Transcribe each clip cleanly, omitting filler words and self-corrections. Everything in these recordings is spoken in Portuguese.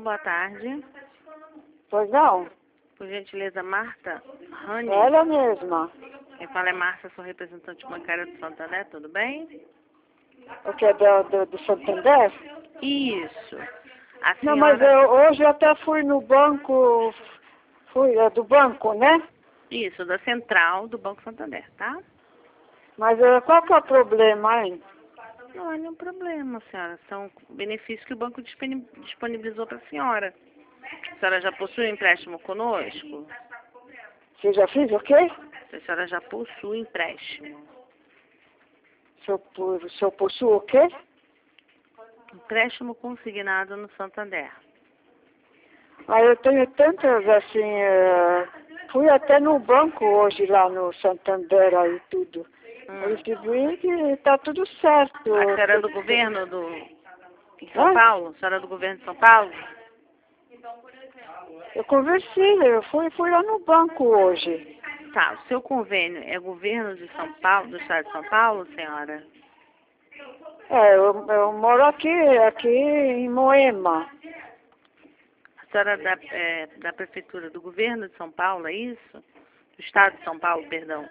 boa tarde. Pois não? Por gentileza, Marta Rani. Ela mesma. Quem fala é Marta, sou representante bancária do Santander, tudo bem? O que é do Santander? Isso. A Não, senhora... mas hoje eu até fui no banco, do banco, né? Isso, da central do Banco Santander, tá? Mas qual que é o problema, hein? Não há nenhum problema, senhora. São benefícios que o banco disponibilizou para a senhora. A senhora já possui empréstimo conosco? Você já fez o quê? A senhora já possui empréstimo. Se eu possuo o quê? Empréstimo consignado no Santander. Eu tenho tantas, assim, fui até no banco hoje lá no Santander aí tudo. Eu vi que tá tudo certo. A senhora é do governo de São Paulo? A senhora é do governo de São Paulo? Eu conversei, eu fui lá no banco hoje. Tá, o seu convênio é governo de São Paulo, do estado de São Paulo, senhora? Eu moro aqui em Moema. A senhora é da prefeitura do governo de São Paulo, é isso? Do estado de São Paulo, perdão.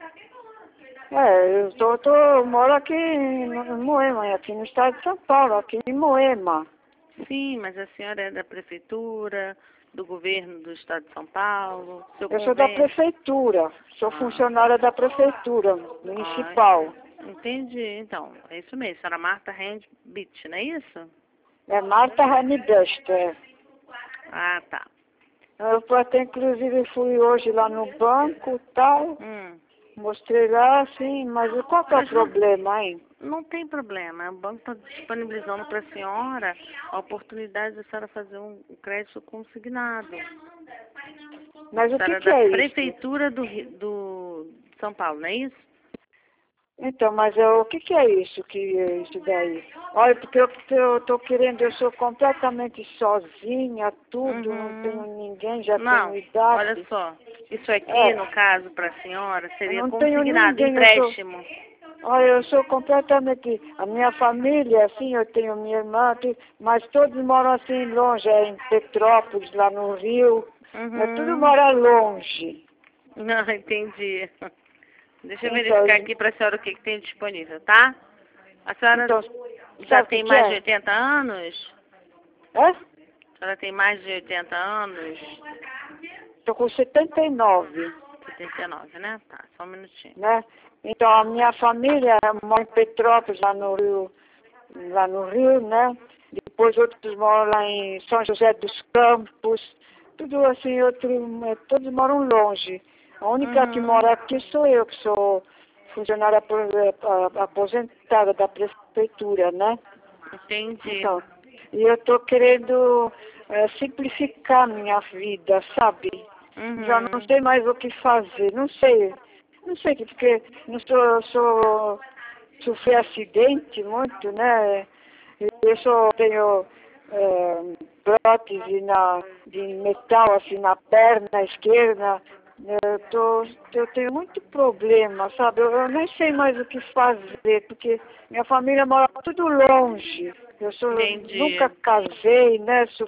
Eu moro aqui em Moema, aqui no estado de São Paulo, aqui em Moema. Sim, mas a senhora é da prefeitura, do governo do estado de São Paulo? Eu sou da prefeitura, sou funcionária da prefeitura municipal. Entendi, então, é isso mesmo, a senhora Marta Handbit, não é isso? É Marta Ranibest, é. Ah, tá. Eu até inclusive fui hoje lá no banco e tal, mostrei lá, assim, mas qual que é o problema, hein? Não tem problema, o banco está disponibilizando para a senhora a oportunidade de a senhora fazer um crédito consignado. Mas o que é da isso? prefeitura do São Paulo, não é isso? Então, mas o que é isso daí? Olha, porque eu tô querendo, eu sou completamente sozinha, tudo, não tenho ninguém, já tenho idade. Olha só, isso aqui, no caso, para a senhora, seria não tenho consignado, ninguém, empréstimo. Olha, eu sou completamente, a minha família, assim, eu tenho minha irmã, mas todos moram assim longe, em Petrópolis, lá no Rio, tudo mora longe. Não, entendi. Deixa eu verificar aqui para a senhora o que tem disponível, tá? A senhora já tem mais de 80 anos? É? A senhora tem mais de 80 anos? Estou com 79. 79, né? Tá, só um minutinho. Né? Então, a minha família mora em Petrópolis, lá no Rio, né? Depois outros moram lá em São José dos Campos, tudo assim, todos moram longe. A única que mora aqui sou eu, que sou funcionária aposentada da prefeitura, né? Entendi. Então, e eu estou querendo simplificar minha vida, sabe? Já não sei mais o que fazer, não sei porque não sofri acidente muito, né? Eu tenho prótese de metal assim na perna esquerda. Eu tenho muito problema, sabe? Eu nem sei mais o que fazer, porque minha família mora tudo longe. Nunca casei, né?